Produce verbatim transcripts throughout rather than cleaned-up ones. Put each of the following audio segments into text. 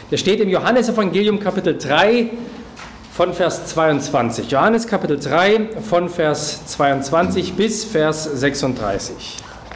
Der steht im Johannesevangelium Kapitel drei von Vers zweiundzwanzig. Johannes Kapitel drei von Vers zweiundzwanzig bis Vers sechsunddreißig.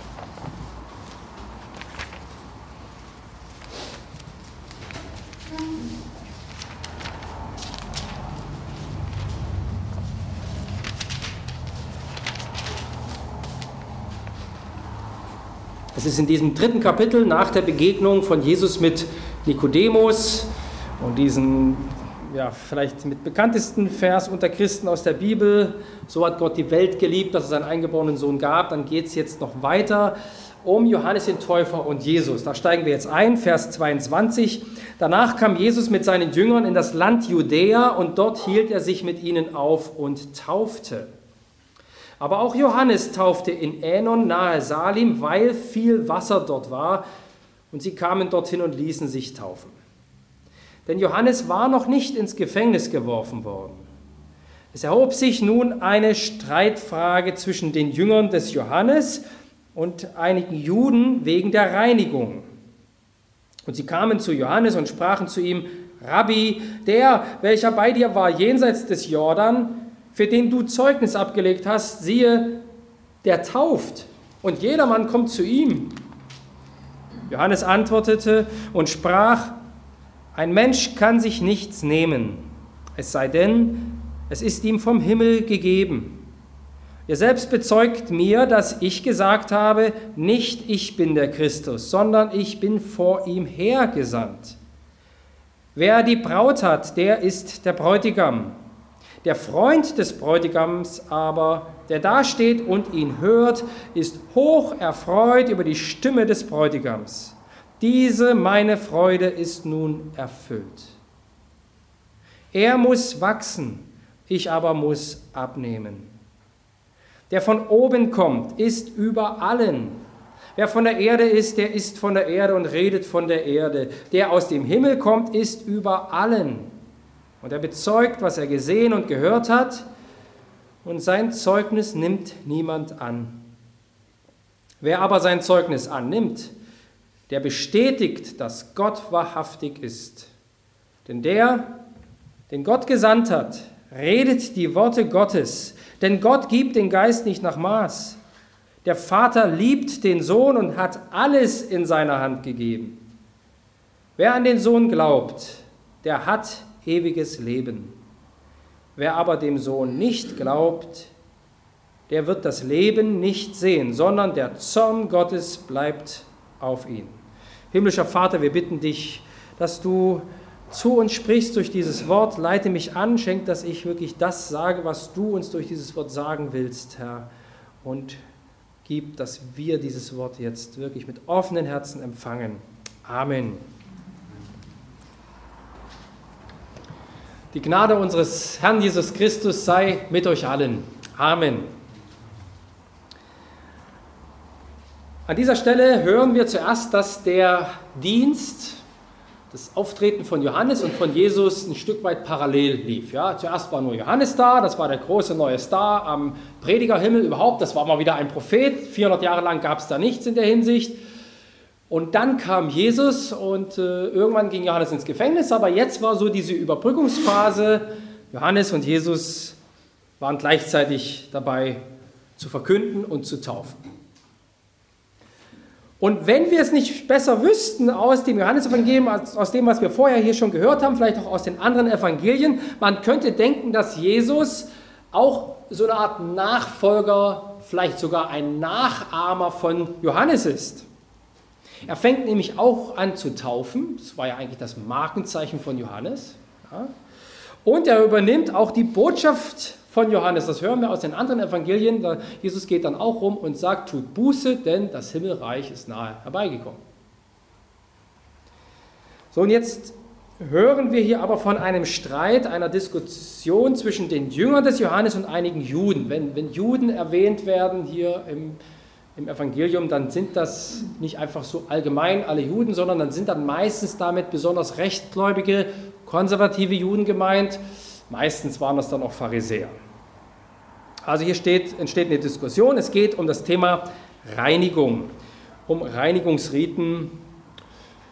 Es ist in diesem dritten Kapitel nach der Begegnung von Jesus mit Nikodemus und diesen, ja, vielleicht mit bekanntesten Vers unter Christen aus der Bibel: So hat Gott die Welt geliebt, dass es einen eingeborenen Sohn gab. Dann geht es jetzt noch weiter um Johannes den Täufer und Jesus. Da steigen wir jetzt ein, Vers zweiundzwanzig. Danach kam Jesus mit seinen Jüngern in das Land Judäa und dort hielt er sich mit ihnen auf und taufte. Aber auch Johannes taufte in Änon nahe Salim, weil viel Wasser dort war, und sie kamen dorthin und ließen sich taufen. Denn Johannes war noch nicht ins Gefängnis geworfen worden. Es erhob sich nun eine Streitfrage zwischen den Jüngern des Johannes und einigen Juden wegen der Reinigung. Und sie kamen zu Johannes und sprachen zu ihm: Rabbi, der, welcher bei dir war jenseits des Jordan, für den du Zeugnis abgelegt hast, siehe, der tauft, und jedermann kommt zu ihm. Johannes antwortete und sprach: Ein Mensch kann sich nichts nehmen, es sei denn, es ist ihm vom Himmel gegeben. Ihr selbst bezeugt mir, dass ich gesagt habe, nicht ich bin der Christus, sondern ich bin vor ihm hergesandt. Wer die Braut hat, der ist der Bräutigam. Der Freund des Bräutigams aber, der dasteht und ihn hört, ist hoch erfreut über die Stimme des Bräutigams. Diese meine Freude ist nun erfüllt. Er muss wachsen, ich aber muss abnehmen. Der von oben kommt, ist über allen. Wer von der Erde ist, der ist von der Erde und redet von der Erde. Der aus dem Himmel kommt, ist über allen. Und er bezeugt, was er gesehen und gehört hat, und sein Zeugnis nimmt niemand an. Wer aber sein Zeugnis annimmt, der bestätigt, dass Gott wahrhaftig ist. Denn der, den Gott gesandt hat, redet die Worte Gottes, denn Gott gibt den Geist nicht nach Maß. Der Vater liebt den Sohn und hat alles in seiner Hand gegeben. Wer an den Sohn glaubt, der hat ewiges Leben. Wer aber dem Sohn nicht glaubt, der wird das Leben nicht sehen, sondern der Zorn Gottes bleibt auf ihn. Himmlischer Vater, wir bitten dich, dass du zu uns sprichst durch dieses Wort. Leite mich an, schenk, dass ich wirklich das sage, was du uns durch dieses Wort sagen willst, Herr. Und gib, dass wir dieses Wort jetzt wirklich mit offenen Herzen empfangen. Amen. Die Gnade unseres Herrn Jesus Christus sei mit euch allen. Amen. An dieser Stelle hören wir zuerst, dass der Dienst, das Auftreten von Johannes und von Jesus ein Stück weit parallel lief. Ja, zuerst war nur Johannes da, das war der große neue Star am Predigerhimmel überhaupt. Das war mal wieder ein Prophet. vierhundert Jahre lang gab es da nichts in der Hinsicht. Und dann kam Jesus und äh, irgendwann ging Johannes ins Gefängnis, aber jetzt war so diese Überbrückungsphase. Johannes und Jesus waren gleichzeitig dabei zu verkünden und zu taufen. Und wenn wir es nicht besser wüssten aus dem Johannesevangelium, als aus dem, was wir vorher hier schon gehört haben, vielleicht auch aus den anderen Evangelien, man könnte denken, dass Jesus auch so eine Art Nachfolger, vielleicht sogar ein Nachahmer von Johannes ist. Er fängt nämlich auch an zu taufen, das war ja eigentlich das Markenzeichen von Johannes. Ja. Und er übernimmt auch die Botschaft von Johannes, das hören wir aus den anderen Evangelien. Da Jesus geht dann auch rum und sagt, tut Buße, denn das Himmelreich ist nahe herbeigekommen. So, und jetzt hören wir hier aber von einem Streit, einer Diskussion zwischen den Jüngern des Johannes und einigen Juden. Wenn, wenn Juden erwähnt werden hier im Im Evangelium, dann sind das nicht einfach so allgemein alle Juden, sondern dann sind dann meistens damit besonders rechtgläubige, konservative Juden gemeint. Meistens waren das dann auch Pharisäer. Also hier steht, entsteht eine Diskussion. Es geht um das Thema Reinigung, um Reinigungsriten.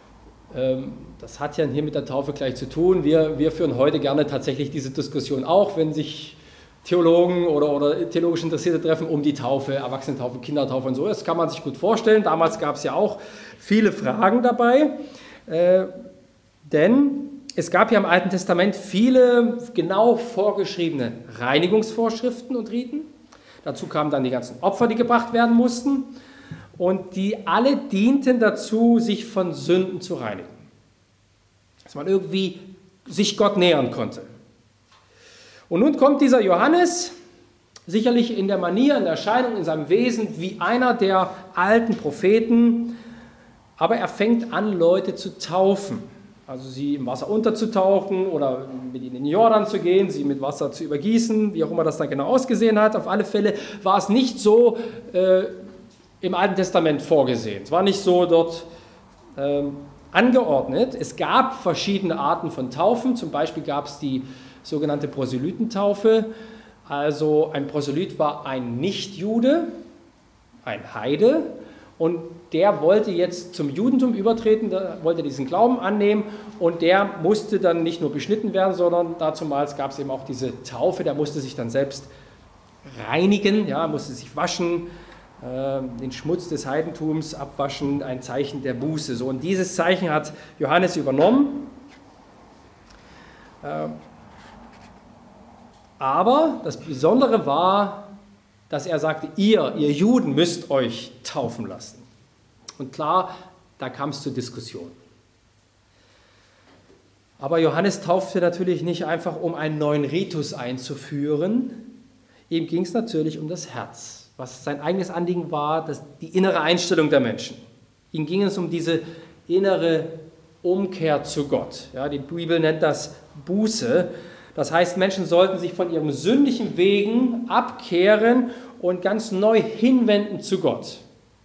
Das hat ja hier mit der Taufe gleich zu tun. Wir, wir führen heute gerne tatsächlich diese Diskussion auch, wenn sich Theologen oder, oder theologisch Interessierte treffen, um die Taufe, Erwachsenentaufe, Kindertaufe und so. Das kann man sich gut vorstellen. Damals gab es ja auch viele Fragen dabei, äh, denn es gab ja im Alten Testament viele genau vorgeschriebene Reinigungsvorschriften und Riten. Dazu kamen dann die ganzen Opfer, die gebracht werden mussten, und die alle dienten dazu, sich von Sünden zu reinigen. Dass man irgendwie sich Gott nähern konnte. Und nun kommt dieser Johannes, sicherlich in der Manier, in der Erscheinung, in seinem Wesen, wie einer der alten Propheten, aber er fängt an, Leute zu taufen. Also sie im Wasser unterzutauchen oder mit ihnen in den Jordan zu gehen, sie mit Wasser zu übergießen, wie auch immer das dann genau ausgesehen hat. Auf alle Fälle war es nicht so äh, im Alten Testament vorgesehen. Es war nicht so dort äh, angeordnet. Es gab verschiedene Arten von Taufen. Zum Beispiel gab es die sogenannte Proselytentaufe. Also ein Proselyt war ein Nichtjude, ein Heide, und der wollte jetzt zum Judentum übertreten, der wollte diesen Glauben annehmen, und der musste dann nicht nur beschnitten werden, sondern dazumals gab es eben auch diese Taufe, der musste sich dann selbst reinigen, ja, musste sich waschen, äh, den Schmutz des Heidentums abwaschen, ein Zeichen der Buße. So, und dieses Zeichen hat Johannes übernommen. Äh, Aber das Besondere war, dass er sagte, ihr, ihr Juden müsst euch taufen lassen. Und klar, da kam es zur Diskussion. Aber Johannes taufte natürlich nicht einfach, um einen neuen Ritus einzuführen. Ihm ging es natürlich um das Herz, was sein eigenes Anliegen war, das, die innere Einstellung der Menschen. Ihm ging es um diese innere Umkehr zu Gott. Ja, die Bibel nennt das Buße. Das heißt, Menschen sollten sich von ihren sündigen Wegen abkehren und ganz neu hinwenden zu Gott.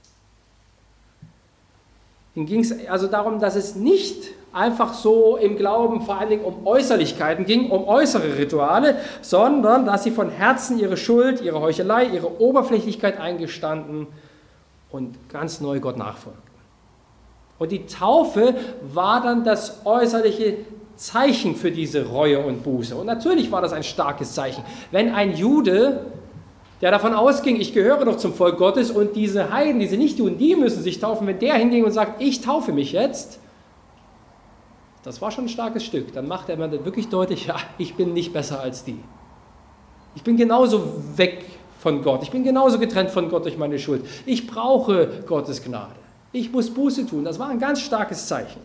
Ihnen ging es also darum, dass es nicht einfach so im Glauben vor allen Dingen um Äußerlichkeiten ging, um äußere Rituale, sondern dass sie von Herzen ihre Schuld, ihre Heuchelei, ihre Oberflächlichkeit eingestanden und ganz neu Gott nachfolgten. Und die Taufe war dann das äußerliche Zeichen für diese Reue und Buße. Und natürlich war das ein starkes Zeichen. Wenn ein Jude, der davon ausging, ich gehöre doch zum Volk Gottes, und diese Heiden, diese Nichtjuden, die müssen sich taufen, wenn der hinging und sagt, ich taufe mich jetzt, das war schon ein starkes Stück. Dann macht er mir wirklich deutlich, ja, ich bin nicht besser als die. Ich bin genauso weg von Gott. Ich bin genauso getrennt von Gott durch meine Schuld. Ich brauche Gottes Gnade. Ich muss Buße tun. Das war ein ganz starkes Zeichen.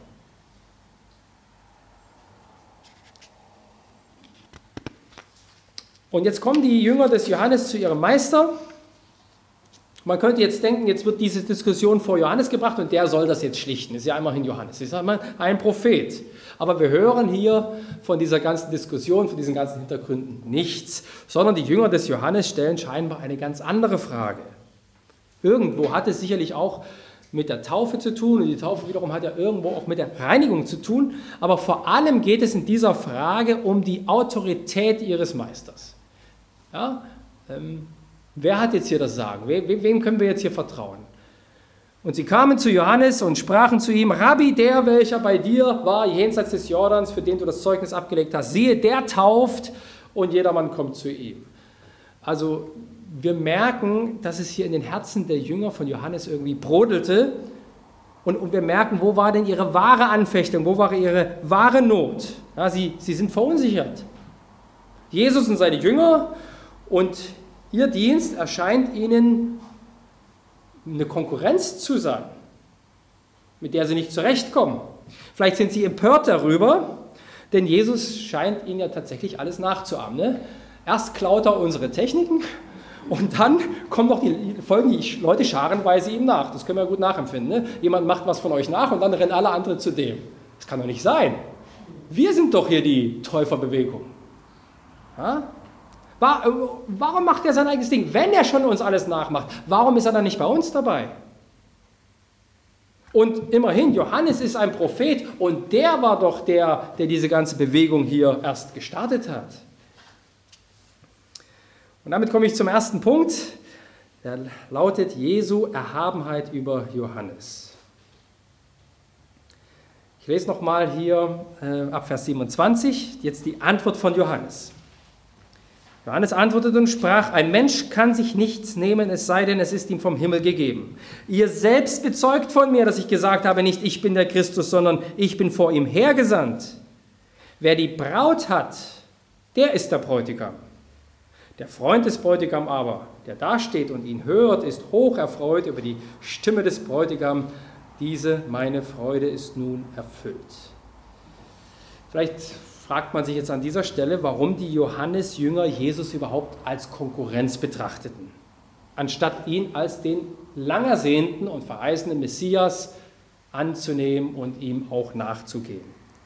Und jetzt kommen die Jünger des Johannes zu ihrem Meister. Man könnte jetzt denken, jetzt wird diese Diskussion vor Johannes gebracht und der soll das jetzt schlichten. Das ist ja immerhin Johannes, das ist einmal ein Prophet. Aber wir hören hier von dieser ganzen Diskussion, von diesen ganzen Hintergründen nichts, sondern die Jünger des Johannes stellen scheinbar eine ganz andere Frage. Irgendwo hat es sicherlich auch mit der Taufe zu tun, und die Taufe wiederum hat ja irgendwo auch mit der Reinigung zu tun, aber vor allem geht es in dieser Frage um die Autorität ihres Meisters. Ja, ähm, wer hat jetzt hier das Sagen? We, wem können wir jetzt hier vertrauen? Und sie kamen zu Johannes und sprachen zu ihm, Rabbi, der, welcher bei dir war, jenseits des Jordans, für den du das Zeugnis abgelegt hast, siehe, der tauft, und jedermann kommt zu ihm. Also wir merken, dass es hier in den Herzen der Jünger von Johannes irgendwie brodelte, und, und wir merken, wo war denn ihre wahre Anfechtung, wo war ihre wahre Not? Ja, sie, sie sind verunsichert. Jesus und seine Jünger und ihr Dienst erscheint ihnen eine Konkurrenz zu sein, mit der sie nicht zurechtkommen. Vielleicht sind sie empört darüber, denn Jesus scheint ihnen ja tatsächlich alles nachzuahmen. Ne? Erst klaut er unsere Techniken und dann kommen noch die, folgen die Leute scharenweise ihm nach. Das können wir gut nachempfinden. Ne? Jemand macht was von euch nach und dann rennen alle anderen zu dem. Das kann doch nicht sein. Wir sind doch hier die Täuferbewegung. Ja? Warum macht er sein eigenes Ding? Wenn er schon uns alles nachmacht, warum ist er dann nicht bei uns dabei? Und immerhin, Johannes ist ein Prophet und der war doch der, der diese ganze Bewegung hier erst gestartet hat. Und damit komme ich zum ersten Punkt, der lautet Jesu Erhabenheit über Johannes. Ich lese nochmal hier äh, ab Vers siebenundzwanzig, jetzt die Antwort von Johannes. Johannes antwortete und sprach, ein Mensch kann sich nichts nehmen, es sei denn, es ist ihm vom Himmel gegeben. Ihr selbst bezeugt von mir, dass ich gesagt habe, nicht ich bin der Christus, sondern ich bin vor ihm hergesandt. Wer die Braut hat, der ist der Bräutigam. Der Freund des Bräutigams aber, der dasteht und ihn hört, ist hoch erfreut über die Stimme des Bräutigams. Diese, meine Freude, ist nun erfüllt. Vielleicht fragt man sich jetzt an dieser Stelle, warum die Johannes-Jünger Jesus überhaupt als Konkurrenz betrachteten, anstatt ihn als den lang ersehnten und verheißenen Messias anzunehmen und ihm auch nachzugehen.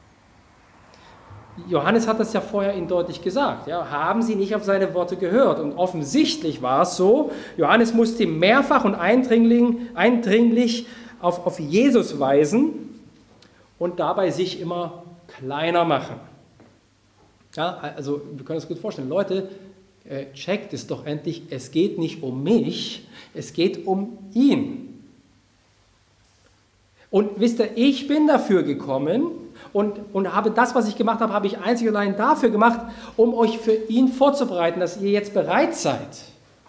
Johannes hat das ja vorher ihnen deutlich gesagt. Ja, haben sie nicht auf seine Worte gehört? Und offensichtlich war es so, Johannes musste mehrfach und eindringlich, eindringlich auf, auf Jesus weisen und dabei sich immer kleiner machen. Ja, also wir können uns gut vorstellen, Leute, äh, checkt es doch endlich, es geht nicht um mich, es geht um ihn. Und wisst ihr, ich bin dafür gekommen und, und habe das, was ich gemacht habe, habe ich einzig und allein dafür gemacht, um euch für ihn vorzubereiten, dass ihr jetzt bereit seid.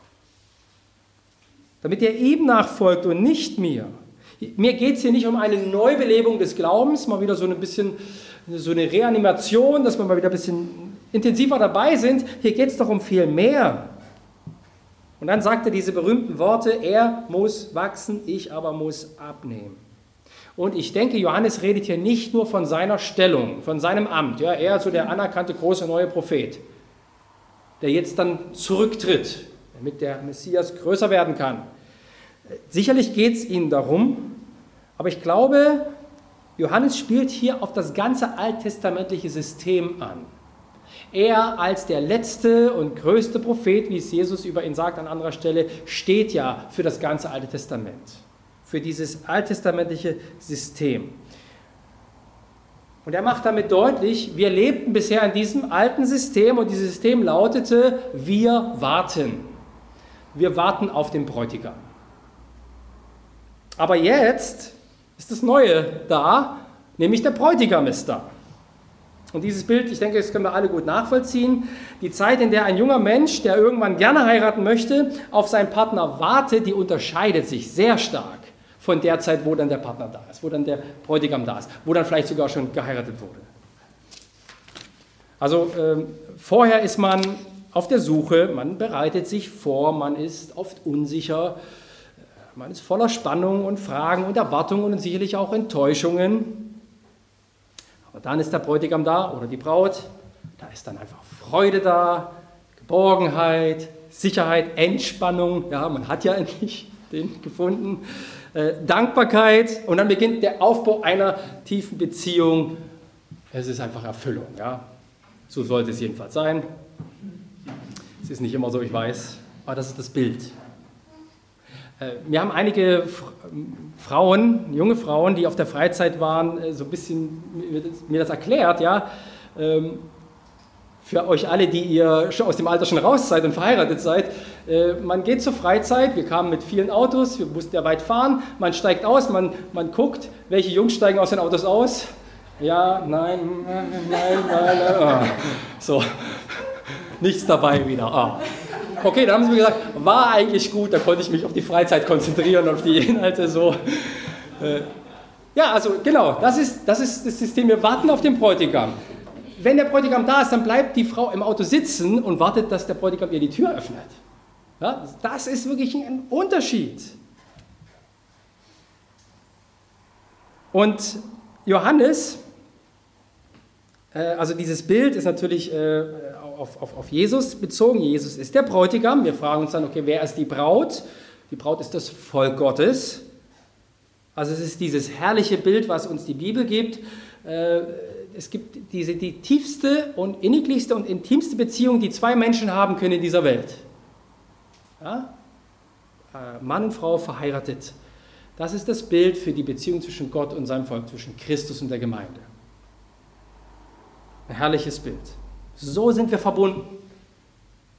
Damit ihr ihm nachfolgt und nicht mir. Mir geht es hier nicht um eine Neubelebung des Glaubens, mal wieder so ein bisschen so eine Reanimation, dass wir mal wieder ein bisschen intensiver dabei sind. Hier geht es doch um viel mehr. Und dann sagt er diese berühmten Worte, er muss wachsen, ich aber muss abnehmen. Und ich denke, Johannes redet hier nicht nur von seiner Stellung, von seinem Amt. Ja, er ist so der anerkannte große neue Prophet, der jetzt dann zurücktritt, damit der Messias größer werden kann. Sicherlich geht es ihnen darum, aber ich glaube, Johannes spielt hier auf das ganze alttestamentliche System an. Er als der letzte und größte Prophet, wie es Jesus über ihn sagt an anderer Stelle, steht ja für das ganze Alte Testament, für dieses alttestamentliche System. Und er macht damit deutlich, wir lebten bisher in diesem alten System und dieses System lautete, wir warten. Wir warten auf den Bräutigam. Aber jetzt ist das Neue da, nämlich der Bräutigam ist da. Und dieses Bild, ich denke, das können wir alle gut nachvollziehen. Die Zeit, in der ein junger Mensch, der irgendwann gerne heiraten möchte, auf seinen Partner wartet, die unterscheidet sich sehr stark von der Zeit, wo dann der Partner da ist, wo dann der Bräutigam da ist, wo dann vielleicht sogar schon geheiratet wurde. Also äh, vorher ist man auf der Suche, man bereitet sich vor, man ist oft unsicher, man ist voller Spannung und Fragen und Erwartungen und sicherlich auch Enttäuschungen. Aber dann ist der Bräutigam da oder die Braut, da ist dann einfach Freude da, Geborgenheit, Sicherheit, Entspannung. Ja, man hat ja endlich den gefunden. Äh, Dankbarkeit und dann beginnt der Aufbau einer tiefen Beziehung. Es ist einfach Erfüllung. Ja? So sollte es jedenfalls sein. Es ist nicht immer so, ich weiß, aber das ist das Bild. Wir haben einige Frauen, junge Frauen, die auf der Freizeit waren, so ein bisschen mir das erklärt, ja. Für euch alle, die ihr aus dem Alter schon raus seid und verheiratet seid, man geht zur Freizeit, wir kamen mit vielen Autos, wir mussten ja weit fahren, man steigt aus, man, man guckt, welche Jungs steigen aus den Autos aus. Ja, nein, nein, nein, nein, nein. So, nichts dabei wieder. Ah. Okay, dann haben sie mir gesagt, war eigentlich gut, da konnte ich mich auf die Freizeit konzentrieren, auf die Inhalte so. Ja, also genau, das ist, das ist das System, wir warten auf den Bräutigam. Wenn der Bräutigam da ist, dann bleibt die Frau im Auto sitzen und wartet, dass der Bräutigam ihr die Tür öffnet. Ja, das ist wirklich ein Unterschied. Und Johannes, äh, also dieses Bild ist natürlich äh, auf, auf, auf Jesus bezogen. Jesus ist der Bräutigam. Wir fragen uns dann, okay, wer ist die Braut? Die Braut ist das Volk Gottes. Also es ist dieses herrliche Bild, was uns die Bibel gibt. Äh, es gibt diese, die tiefste und inniglichste und intimste Beziehung, die zwei Menschen haben können in dieser Welt. Ja? Äh, Mann und Frau verheiratet. Das ist das Bild für die Beziehung zwischen Gott und seinem Volk, zwischen Christus und der Gemeinde. Ein herrliches Bild. So sind wir verbunden.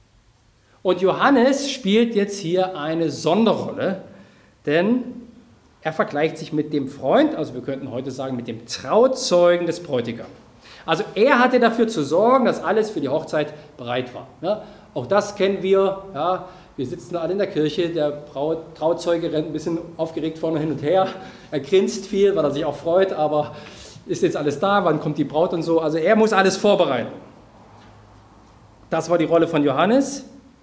Und Johannes spielt jetzt hier eine Sonderrolle, denn Er vergleicht sich mit dem Freund, also wir könnten heute sagen mit dem Trauzeugen des Bräutigams. Also er hatte dafür zu sorgen, dass alles für die Hochzeit bereit war. Ja, auch das kennen wir. Ja, wir sitzen alle in der Kirche, der Braut, Trauzeuge rennt ein bisschen aufgeregt vorne hin und her. Er grinst viel, weil er sich auch freut, aber ist jetzt alles da, wann kommt die Braut und so. Also er muss alles vorbereiten. Das war die Rolle von Johannes.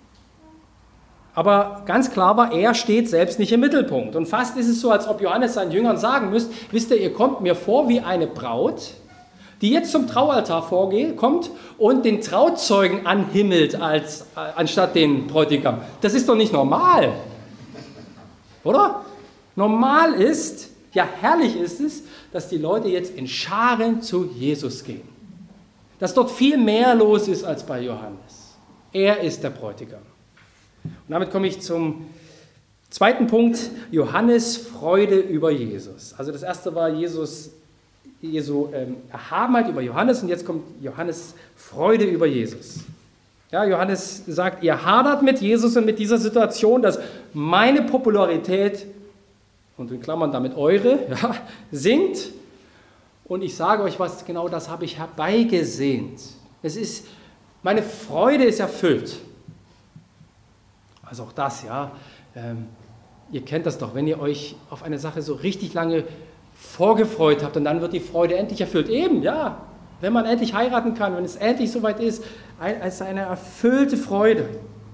Aber ganz klar war, er steht selbst nicht im Mittelpunkt. Und fast ist es so, als ob Johannes seinen Jüngern sagen müsste, wisst ihr, ihr kommt mir vor wie eine Braut, die jetzt zum Traualtar vorgeht, kommt und den Trauzeugen anhimmelt als, äh, anstatt den Bräutigam. Das ist doch nicht normal, oder? Normal ist, ja herrlich ist es, dass die Leute jetzt in Scharen zu Jesus gehen. Dass dort viel mehr los ist als bei Johannes. Er ist der Bräutigam. Und damit komme ich zum zweiten Punkt, Johannes Freude über Jesus. Also das erste war Jesus, Jesu ähm, Erhabenheit über Johannes und jetzt kommt Johannes Freude über Jesus. Ja, Johannes sagt, ihr hadert mit Jesus und mit dieser Situation, dass meine Popularität, und in Klammern damit eure, ja, sinkt. Und ich sage euch was, genau das habe ich herbeigesehnt. Es ist, meine Freude ist erfüllt. Also auch das, ja, ähm, ihr kennt das doch, wenn ihr euch auf eine Sache so richtig lange vorgefreut habt und dann wird die Freude endlich erfüllt. Eben, ja, wenn man endlich heiraten kann, wenn es endlich soweit ist, als eine erfüllte Freude.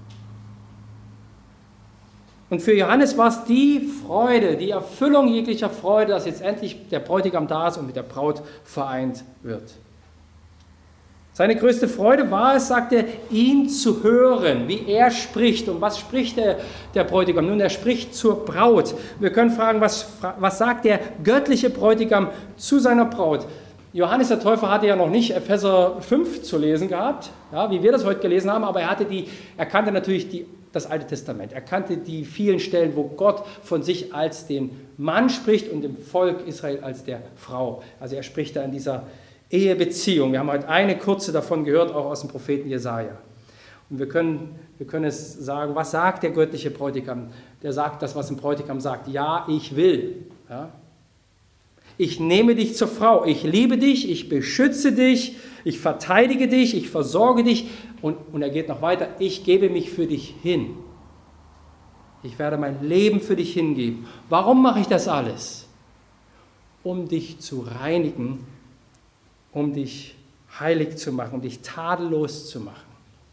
Und für Johannes war es die Freude, die Erfüllung jeglicher Freude, dass jetzt endlich der Bräutigam da ist und mit der Braut vereint wird. Seine größte Freude war es, sagt er, ihn zu hören, wie er spricht. Und was spricht der, der Bräutigam? Nun, er spricht zur Braut. Wir können fragen, was, was sagt der göttliche Bräutigam zu seiner Braut? Johannes der Täufer hatte ja noch nicht Epheser fünf zu lesen gehabt, ja, wie wir das heute gelesen haben, aber er, hatte die, er kannte natürlich die, das Alte Testament. Er kannte die vielen Stellen, wo Gott von sich als den Mann spricht und dem Volk Israel als der Frau. Also er spricht da in dieser Ehebeziehung. Wir haben heute eine kurze davon gehört, auch aus dem Propheten Jesaja. Und wir können, wir können es sagen, was sagt der göttliche Bräutigam? Der sagt das, was ein Bräutigam sagt. Ja, ich will. Ja? Ich nehme dich zur Frau. Ich liebe dich, ich beschütze dich, ich verteidige dich, ich versorge dich. Und, und er geht noch weiter. Ich gebe mich für dich hin. Ich werde mein Leben für dich hingeben. Warum mache ich das alles? Um dich zu reinigen, um dich heilig zu machen, um dich tadellos zu machen.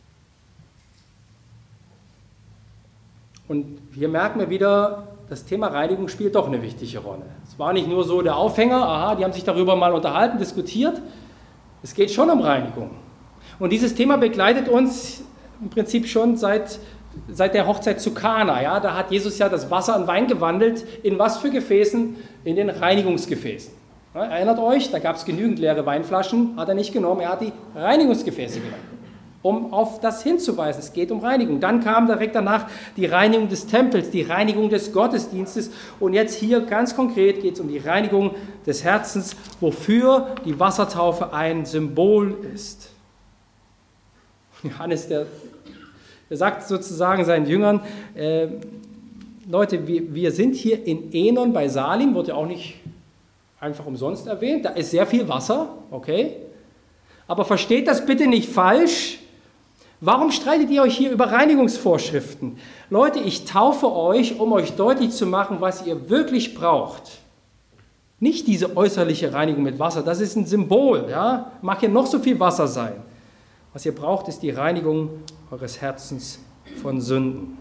Und hier merken wir wieder, das Thema Reinigung spielt doch eine wichtige Rolle. Es war nicht nur so der Aufhänger, aha, die haben sich darüber mal unterhalten, diskutiert. Es geht schon um Reinigung. Und dieses Thema begleitet uns im Prinzip schon seit, seit der Hochzeit zu Kana. Ja? Da hat Jesus ja das Wasser in Wein gewandelt. In was für Gefäßen? In den Reinigungsgefäßen. Ja, erinnert euch, da gab es genügend leere Weinflaschen, hat er nicht genommen, er hat die Reinigungsgefäße genommen, um auf das hinzuweisen. Es geht um Reinigung. Dann kam direkt danach die Reinigung des Tempels, die Reinigung des Gottesdienstes und jetzt hier ganz konkret geht es um die Reinigung des Herzens, wofür die Wassertaufe ein Symbol ist. Johannes, der, der sagt sozusagen seinen Jüngern, äh, Leute, wir, wir sind hier in Enon bei Salim, wird ja auch nicht einfach umsonst erwähnt, da ist sehr viel Wasser, okay, aber versteht das bitte nicht falsch. Warum streitet ihr euch hier über Reinigungsvorschriften? Leute, ich taufe euch, um euch deutlich zu machen, was ihr wirklich braucht. Nicht diese äußerliche Reinigung mit Wasser, das ist ein Symbol, ja? Mag hier noch so viel Wasser sein. Was ihr braucht, ist die Reinigung eures Herzens von Sünden.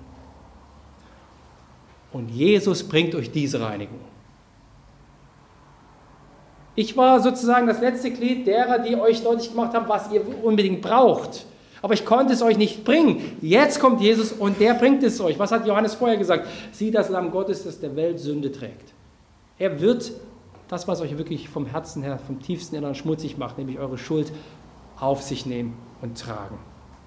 Und Jesus bringt euch diese Reinigung. Ich war sozusagen das letzte Glied derer, die euch deutlich gemacht haben, was ihr unbedingt braucht. Aber ich konnte es euch nicht bringen. Jetzt kommt Jesus und der bringt es euch. Was hat Johannes vorher gesagt? Sieh das Lamm Gottes, das der Welt Sünde trägt. Er wird das, was euch wirklich vom Herzen her, vom tiefsten Inneren schmutzig macht, nämlich eure Schuld, auf sich nehmen und tragen.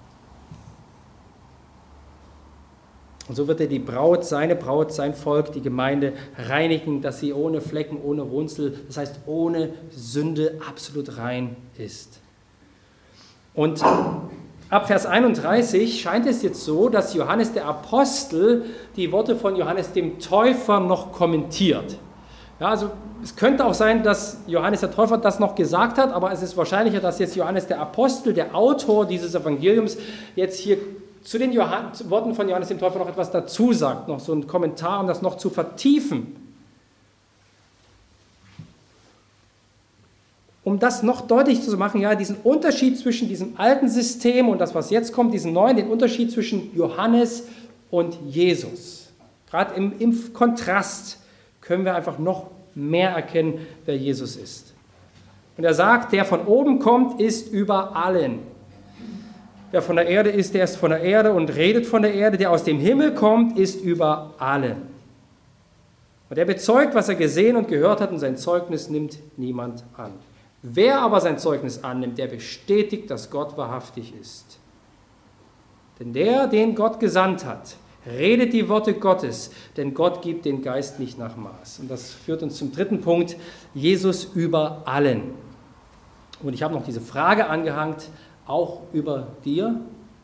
Und so wird er die Braut, seine Braut, sein Volk, die Gemeinde reinigen, dass sie ohne Flecken, ohne Runzel, das heißt ohne Sünde absolut rein ist. Und ab Vers einunddreißig scheint es jetzt so, dass Johannes der Apostel die Worte von Johannes dem Täufer noch kommentiert. Ja, also es könnte auch sein, dass Johannes der Täufer das noch gesagt hat, aber es ist wahrscheinlicher, dass jetzt Johannes der Apostel, der Autor dieses Evangeliums, jetzt hier zu den Johann- Worten von Johannes dem Täufer noch etwas dazu sagt, noch so einen Kommentar, um das noch zu vertiefen. Um das noch deutlich zu machen, ja, diesen Unterschied zwischen diesem alten System und das, was jetzt kommt, diesen neuen, den Unterschied zwischen Johannes und Jesus. Gerade im, im Kontrast können wir einfach noch mehr erkennen, wer Jesus ist. Und er sagt, der von oben kommt, ist über allen. Wer von der Erde ist, der ist von der Erde und redet von der Erde. Der aus dem Himmel kommt, ist über allen. Und er bezeugt, was er gesehen und gehört hat, und sein Zeugnis nimmt niemand an. Wer aber sein Zeugnis annimmt, der bestätigt, dass Gott wahrhaftig ist. Denn der, den Gott gesandt hat, redet die Worte Gottes, denn Gott gibt den Geist nicht nach Maß. Und das führt uns zum dritten Punkt, Jesus über allen. Und ich habe noch diese Frage angehangt, auch über dir.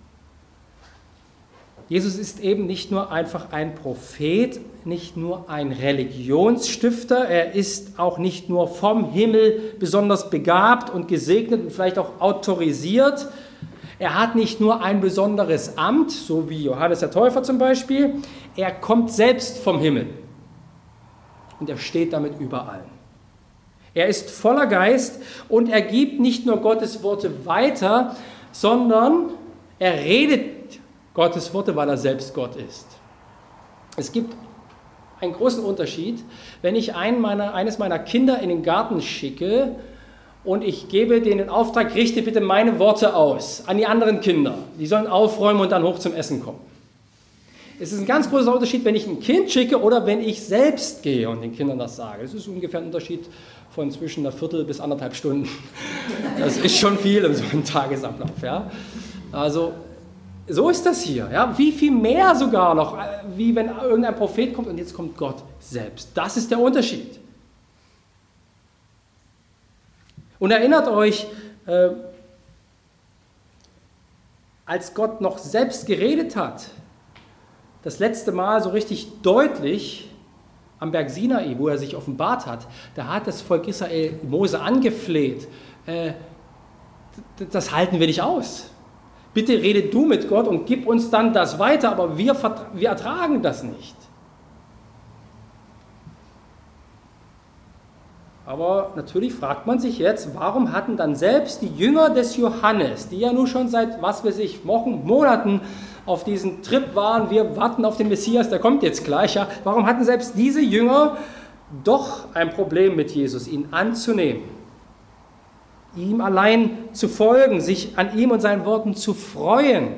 Jesus ist eben nicht nur einfach ein Prophet, nicht nur ein Religionsstifter, er ist auch nicht nur vom Himmel besonders begabt und gesegnet und vielleicht auch autorisiert. Er hat nicht nur ein besonderes Amt, so wie Johannes der Täufer zum Beispiel, er kommt selbst vom Himmel und er steht damit über allen. Er ist voller Geist und er gibt nicht nur Gottes Worte weiter, sondern er redet Gottes Worte, weil er selbst Gott ist. Es gibt einen großen Unterschied, wenn ich einen meiner, eines meiner Kinder in den Garten schicke und ich gebe denen den Auftrag, richte bitte meine Worte aus an die anderen Kinder. Die sollen aufräumen und dann hoch zum Essen kommen. Es ist ein ganz großer Unterschied, wenn ich ein Kind schicke oder wenn ich selbst gehe und den Kindern das sage. Es ist ungefähr ein Unterschied von zwischen einer Viertel bis anderthalb Stunden. Das ist schon viel in so einem Tagesablauf. Ja? Also so ist das hier. Ja? Wie viel mehr sogar noch, wie wenn irgendein Prophet kommt und jetzt kommt Gott selbst. Das ist der Unterschied. Und erinnert euch, äh, als Gott noch selbst geredet hat, das letzte Mal so richtig deutlich am Berg Sinai, wo er sich offenbart hat, da hat das Volk Israel Mose angefleht, äh, das halten wir nicht aus. Bitte rede du mit Gott und gib uns dann das weiter, aber wir, wir ertragen das nicht. Aber natürlich fragt man sich jetzt, warum hatten dann selbst die Jünger des Johannes, die ja nun schon seit, was weiß ich, Wochen, Monaten auf diesen Trip waren, wir warten auf den Messias, der kommt jetzt gleich, ja, warum hatten selbst diese Jünger doch ein Problem mit Jesus, ihn anzunehmen, ihm allein zu folgen, sich an ihm und seinen Worten zu freuen?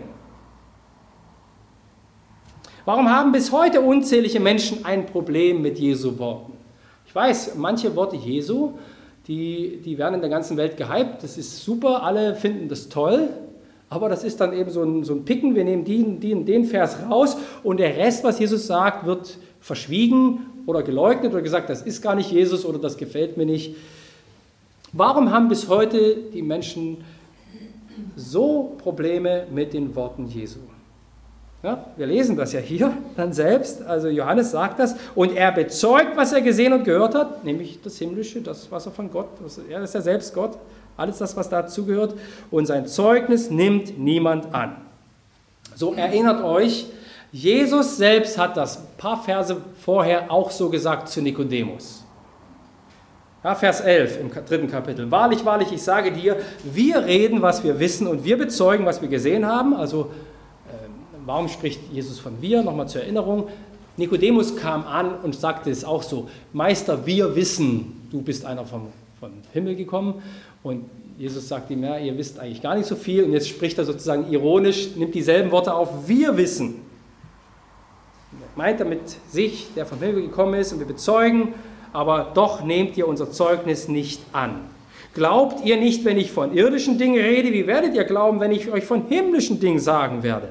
Warum haben bis heute unzählige Menschen ein Problem mit Jesu Worten? Ich weiß, manche Worte Jesu, die, die werden in der ganzen Welt gehypt, das ist super, alle finden das toll, aber das ist dann eben so ein, so ein Picken, wir nehmen den, den, den Vers raus und der Rest, was Jesus sagt, wird verschwiegen oder geleugnet oder gesagt, das ist gar nicht Jesus oder das gefällt mir nicht. Warum haben bis heute die Menschen so Probleme mit den Worten Jesu? Ja, wir lesen das ja hier dann selbst, also Johannes sagt das, und er bezeugt, was er gesehen und gehört hat, nämlich das Himmlische, das, was er von Gott, er ist ja selbst Gott, alles das, was dazugehört, und sein Zeugnis nimmt niemand an. So erinnert euch, Jesus selbst hat das ein paar Verse vorher auch so gesagt zu Nikodemus. Ja, Vers elf im dritten Kapitel. Wahrlich, wahrlich, ich sage dir, wir reden, was wir wissen und wir bezeugen, was wir gesehen haben, also warum spricht Jesus von wir? Nochmal zur Erinnerung. Nikodemus kam an und sagte es auch so, Meister, wir wissen, du bist einer vom, vom Himmel gekommen. Und Jesus sagt ihm, ja, ihr wisst eigentlich gar nicht so viel. Und jetzt spricht er sozusagen ironisch, nimmt dieselben Worte auf, wir wissen. Er meint damit sich, der vom Himmel gekommen ist, und wir bezeugen, aber doch nehmt ihr unser Zeugnis nicht an. Glaubt ihr nicht, wenn ich von irdischen Dingen rede, wie werdet ihr glauben, wenn ich euch von himmlischen Dingen sagen werde?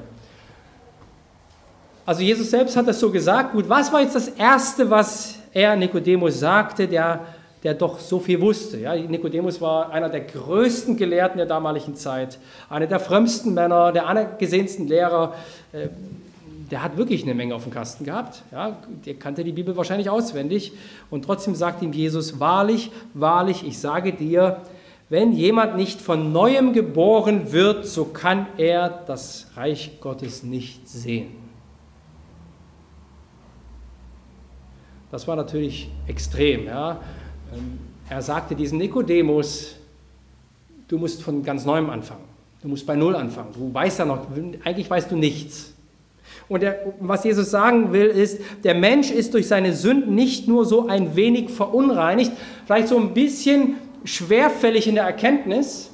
Also Jesus selbst hat das so gesagt. Gut, was war jetzt das Erste, was er Nikodemus sagte, der, der doch so viel wusste? Ja, Nikodemus war einer der größten Gelehrten der damaligen Zeit, einer der frömmsten Männer, der angesehensten Lehrer, der hat wirklich eine Menge auf dem Kasten gehabt. Ja, der kannte die Bibel wahrscheinlich auswendig. Und trotzdem sagt ihm Jesus, wahrlich, wahrlich, ich sage dir, wenn jemand nicht von Neuem geboren wird, so kann er das Reich Gottes nicht sehen. Das war natürlich extrem. Ja. Er sagte diesem Nikodemus, du musst von ganz Neuem anfangen. Du musst bei Null anfangen. Du weißt ja noch, eigentlich weißt du nichts. Und der, was Jesus sagen will, ist, der Mensch ist durch seine Sünden nicht nur so ein wenig verunreinigt, vielleicht so ein bisschen schwerfällig in der Erkenntnis,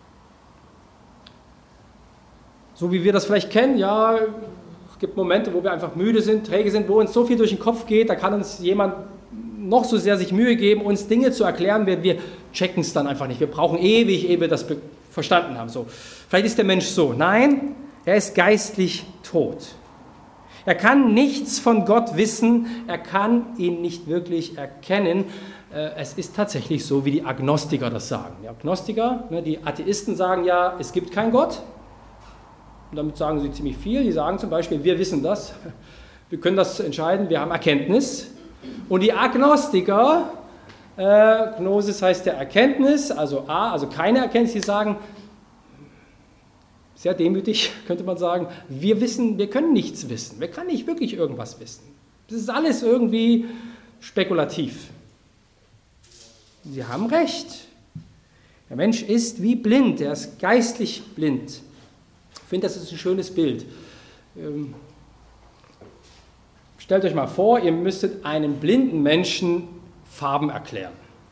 so wie wir das vielleicht kennen, ja, es gibt Momente, wo wir einfach müde sind, träge sind, wo uns so viel durch den Kopf geht, da kann uns jemand noch so sehr sich Mühe geben, uns Dinge zu erklären, wir, wir checken es dann einfach nicht, wir brauchen ewig, ehe wir das verstanden haben. So. Vielleicht ist der Mensch so, nein, er ist geistlich tot. Er kann nichts von Gott wissen, er kann ihn nicht wirklich erkennen. Es ist tatsächlich so, wie die Agnostiker das sagen. Die Agnostiker, die Atheisten sagen ja, es gibt keinen Gott. Und damit sagen sie ziemlich viel. Die sagen zum Beispiel, wir wissen das, wir können das entscheiden, wir haben Erkenntnis. Und die Agnostiker, äh, Gnosis heißt ja Erkenntnis, also A, also keine Erkenntnis, die sagen, sehr demütig könnte man sagen, wir wissen, wir können nichts wissen, wir können nicht wirklich irgendwas wissen. Das ist alles irgendwie spekulativ. Sie haben recht. Der Mensch ist wie blind, er ist geistlich blind. Ich finde, das ist ein schönes Bild. Ähm, stellt euch mal vor, ihr müsstet einem blinden Menschen Farben erklären.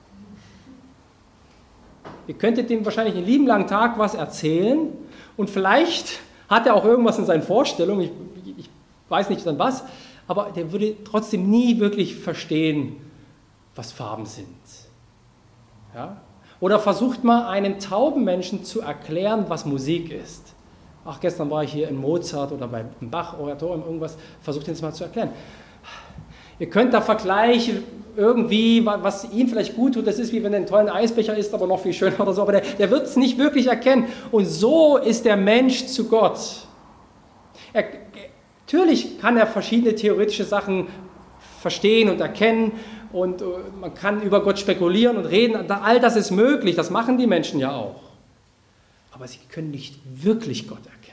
Ihr könntet dem wahrscheinlich einen lieben langen Tag was erzählen und vielleicht hat er auch irgendwas in seinen Vorstellungen, ich, ich weiß nicht dann was, aber der würde trotzdem nie wirklich verstehen, was Farben sind. Ja? Oder versucht mal einem tauben Menschen zu erklären, was Musik ist. Ach, gestern war ich hier in Mozart oder beim Bach-Oratorium, irgendwas, versucht ihn das mal zu erklären. Ihr könnt da vergleichen, irgendwie, was ihm vielleicht gut tut, das ist wie wenn er einen tollen Eisbecher isst, aber noch viel schöner oder so, aber der, der wird es nicht wirklich erkennen. Und so ist der Mensch zu Gott. Er, natürlich kann er verschiedene theoretische Sachen verstehen und erkennen und man kann über Gott spekulieren und reden, all das ist möglich, das machen die Menschen ja auch. Aber sie können nicht wirklich Gott erkennen.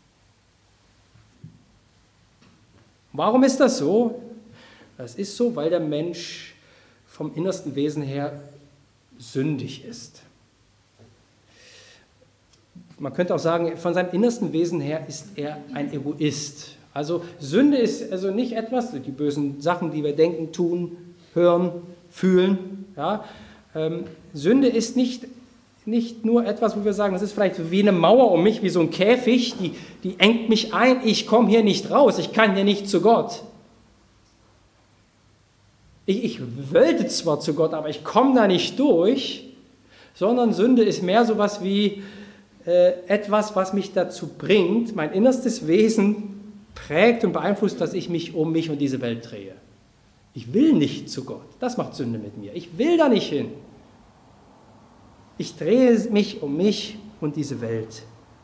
Warum ist das so? Das ist so, weil der Mensch vom innersten Wesen her sündig ist. Man könnte auch sagen, von seinem innersten Wesen her ist er ein Egoist. Also Sünde ist also nicht etwas, die bösen Sachen, die wir denken, tun, hören, fühlen. Ja? Ähm, Sünde ist nicht, nicht nur etwas, wo wir sagen, das ist vielleicht wie eine Mauer um mich, wie so ein Käfig, die, die engt mich ein, ich komme hier nicht raus, ich kann hier nicht zu Gott. Ich, ich wollte zwar zu Gott, aber ich komme da nicht durch, sondern Sünde ist mehr so etwas wie äh, etwas, was mich dazu bringt, mein innerstes Wesen prägt und beeinflusst, dass ich mich um mich und diese Welt drehe. Ich will nicht zu Gott. Das macht Sünde mit mir. Ich will da nicht hin. Ich drehe mich um mich und diese Welt.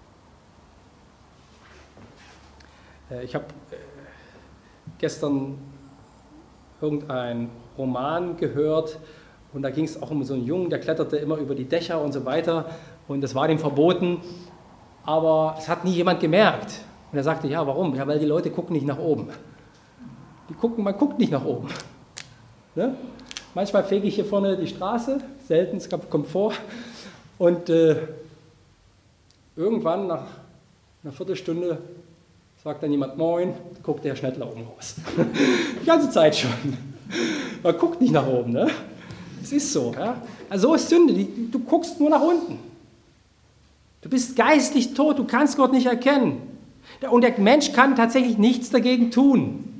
Ich habe gestern irgendeinen Roman gehört und da ging es auch um so einen Jungen, der kletterte immer über die Dächer und so weiter und das war dem verboten, aber es hat nie jemand gemerkt. Und er sagte, ja, warum? Ja, weil die Leute gucken nicht nach oben. Die gucken, man guckt nicht nach oben. Ne? Manchmal fege ich hier vorne die Straße, selten, es kommt vor. Und äh, irgendwann, nach einer Viertelstunde, sagt dann jemand Moin, guckt der schnell nach oben raus. Die ganze Zeit schon. Man guckt nicht nach oben. Ne? Es ist so. Ja? Also so ist Sünde, du guckst nur nach unten. Du bist geistlich tot, du kannst Gott nicht erkennen. Und der Mensch kann tatsächlich nichts dagegen tun.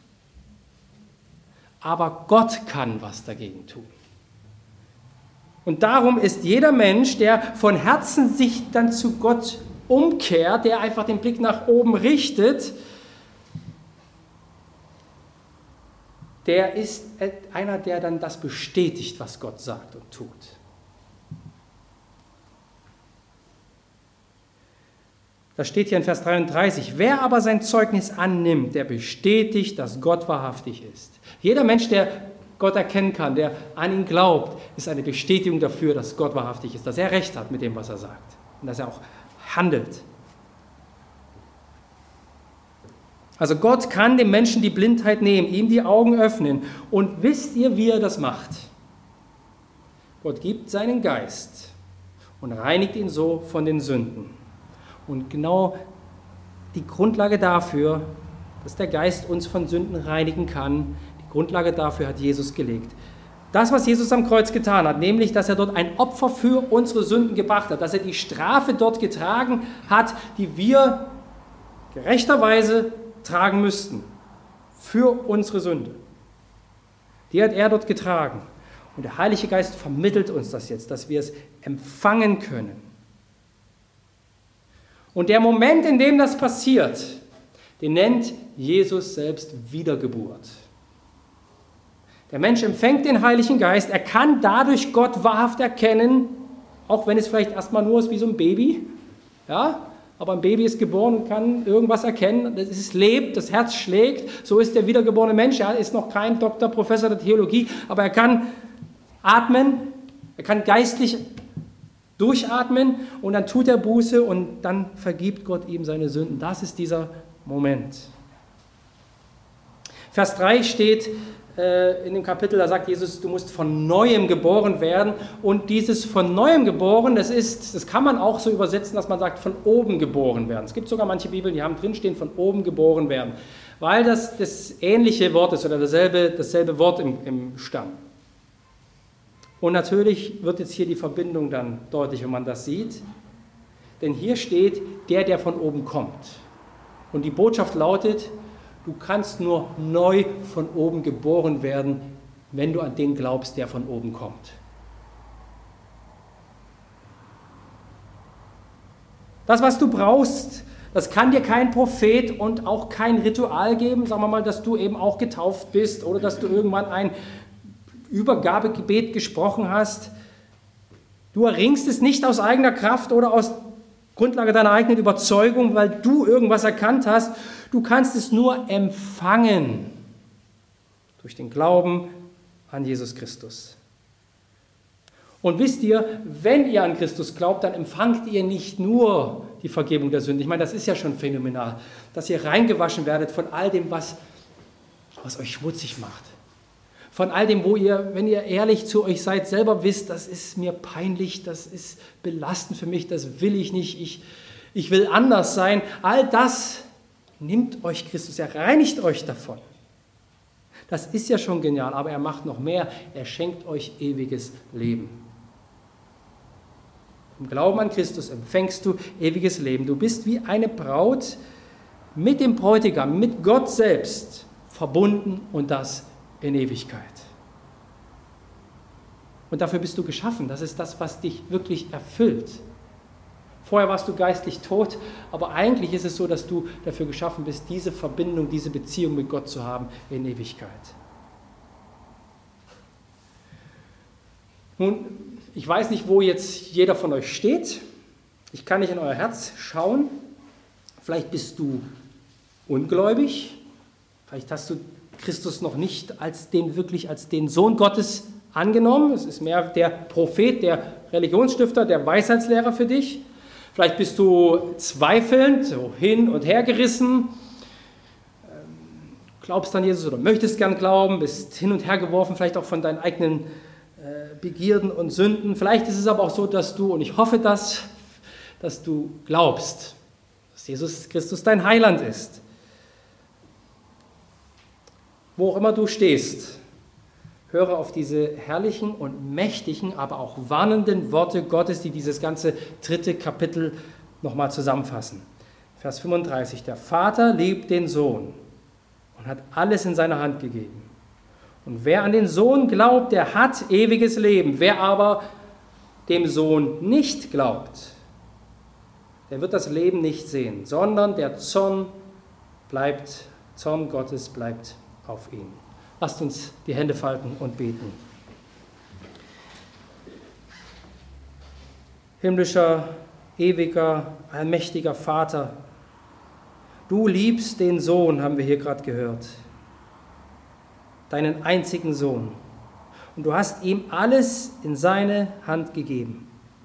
Aber Gott kann was dagegen tun. Und darum ist jeder Mensch, der von Herzen sich dann zu Gott umkehrt, der einfach den Blick nach oben richtet, der ist einer, der dann das bestätigt, was Gott sagt und tut. Das steht hier in Vers dreiunddreißig. Wer aber sein Zeugnis annimmt, der bestätigt, dass Gott wahrhaftig ist. Jeder Mensch, der Gott erkennen kann, der an ihn glaubt, ist eine Bestätigung dafür, dass Gott wahrhaftig ist, dass er recht hat mit dem, was er sagt und dass er auch handelt. Also Gott kann dem Menschen die Blindheit nehmen, ihm die Augen öffnen. Und wisst ihr, wie er das macht? Gott gibt seinen Geist und reinigt ihn so von den Sünden. Und genau die Grundlage dafür, dass der Geist uns von Sünden reinigen kann, die Grundlage dafür hat Jesus gelegt. Das, was Jesus am Kreuz getan hat, nämlich, dass er dort ein Opfer für unsere Sünden gebracht hat, dass er die Strafe dort getragen hat, die wir gerechterweise tragen müssten, für unsere Sünde. Die hat er dort getragen. Und der Heilige Geist vermittelt uns das jetzt, dass wir es empfangen können. Und der Moment, in dem das passiert, den nennt Jesus selbst Wiedergeburt. Der Mensch empfängt den Heiligen Geist, er kann dadurch Gott wahrhaft erkennen, auch wenn es vielleicht erstmal nur ist wie so ein Baby. Ja? Aber ein Baby ist geboren und kann irgendwas erkennen, es lebt, das Herz schlägt, so ist der wiedergeborene Mensch, er ist noch kein Doktor, Professor der Theologie, aber er kann atmen, er kann geistlich durchatmen und dann tut er Buße und dann vergibt Gott ihm seine Sünden. Das ist dieser Moment. Vers drei steht äh, in dem Kapitel, da sagt Jesus, du musst von Neuem geboren werden. Und dieses von Neuem geboren, das ist, das kann man auch so übersetzen, dass man sagt, von oben geboren werden. Es gibt sogar manche Bibeln, die haben drinstehen, von oben geboren werden, weil das das ähnliche Wort ist oder dasselbe, dasselbe Wort im, im Stamm. Und natürlich wird jetzt hier die Verbindung dann deutlich, wenn man das sieht. Denn hier steht, der, der von oben kommt. Und die Botschaft lautet, du kannst nur neu von oben geboren werden, wenn du an den glaubst, der von oben kommt. Das, was du brauchst, das kann dir kein Prophet und auch kein Ritual geben. Sagen wir mal, dass du eben auch getauft bist oder dass du irgendwann ein Übergabegebet gesprochen hast. Du erringst es nicht aus eigener Kraft oder aus Grundlage deiner eigenen Überzeugung, weil du irgendwas erkannt hast. Du kannst es nur empfangen durch den Glauben an Jesus Christus. Und wisst ihr, wenn ihr an Christus glaubt, dann empfangt ihr nicht nur die Vergebung der Sünde. Ich meine, das ist ja schon phänomenal, dass ihr reingewaschen werdet von all dem, was, was euch schmutzig macht. Von all dem, wo ihr, wenn ihr ehrlich zu euch seid, selber wisst, das ist mir peinlich, das ist belastend für mich, das will ich nicht, ich, ich will anders sein. All das nimmt euch Christus, er reinigt euch davon. Das ist ja schon genial, aber er macht noch mehr, er schenkt euch ewiges Leben. Im Glauben an Christus empfängst du ewiges Leben. Du bist wie eine Braut mit dem Bräutigam, mit Gott selbst verbunden und das in Ewigkeit. Und dafür bist du geschaffen. Das ist das, was dich wirklich erfüllt. Vorher warst du geistlich tot, aber eigentlich ist es so, dass du dafür geschaffen bist, diese Verbindung, diese Beziehung mit Gott zu haben in Ewigkeit. Nun, ich weiß nicht, wo jetzt jeder von euch steht. Ich kann nicht in euer Herz schauen. Vielleicht bist du ungläubig. Vielleicht hast du Christus noch nicht als den wirklich als den Sohn Gottes angenommen. Es ist mehr der Prophet, der Religionsstifter, der Weisheitslehrer für dich. Vielleicht bist du zweifelnd, so hin und her gerissen, glaubst an Jesus oder möchtest gern glauben, bist hin und her geworfen, vielleicht auch von deinen eigenen Begierden und Sünden. Vielleicht ist es aber auch so, dass du, und ich hoffe das, dass du glaubst, dass Jesus Christus dein Heiland ist. Wo auch immer du stehst, höre auf diese herrlichen und mächtigen, aber auch warnenden Worte Gottes, die dieses ganze dritte Kapitel nochmal zusammenfassen. Vers fünfunddreißig, der Vater liebt den Sohn und hat alles in seine Hand gegeben. Und wer an den Sohn glaubt, der hat ewiges Leben. Wer aber dem Sohn nicht glaubt, der wird das Leben nicht sehen, sondern der Zorn bleibt, Zorn Gottes bleibt auf ihn. Lasst uns die Hände falten und beten. Himmlischer, ewiger, allmächtiger Vater, du liebst den Sohn, haben wir hier gerade gehört, deinen einzigen Sohn. Und du hast ihm alles in seine Hand gegeben.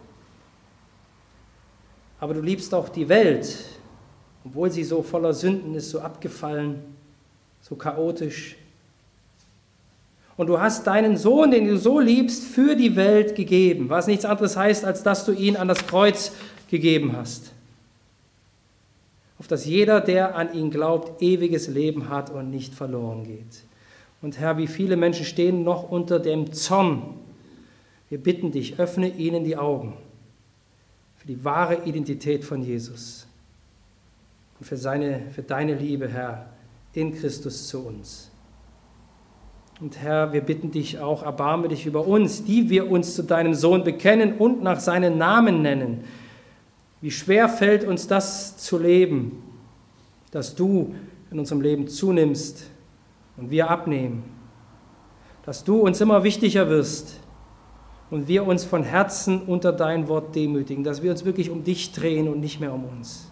Aber du liebst auch die Welt, obwohl sie so voller Sünden ist, so abgefallen, so chaotisch. Und du hast deinen Sohn, den du so liebst, für die Welt gegeben, was nichts anderes heißt, als dass du ihn an das Kreuz gegeben hast, auf dass jeder, der an ihn glaubt, ewiges Leben hat und nicht verloren geht. Und Herr, wie viele Menschen stehen noch unter dem Zorn. Wir bitten dich, öffne ihnen die Augen für die wahre Identität von Jesus und für, seine, für deine Liebe, Herr, in Christus zu uns. Und Herr, wir bitten dich auch, erbarme dich über uns, die wir uns zu deinem Sohn bekennen und nach seinen Namen nennen. Wie schwer fällt uns das zu leben, dass du in unserem Leben zunimmst und wir abnehmen, dass du uns immer wichtiger wirst und wir uns von Herzen unter dein Wort demütigen, dass wir uns wirklich um dich drehen und nicht mehr um uns.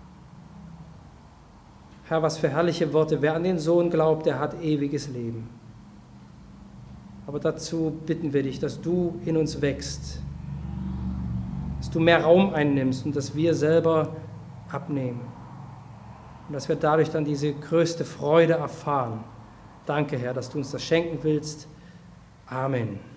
Herr, was für herrliche Worte. Wer an den Sohn glaubt, der hat ewiges Leben. Aber dazu bitten wir dich, dass du in uns wächst, dass du mehr Raum einnimmst und dass wir selber abnehmen und dass wir dadurch dann diese größte Freude erfahren. Danke, Herr, dass du uns das schenken willst. Amen.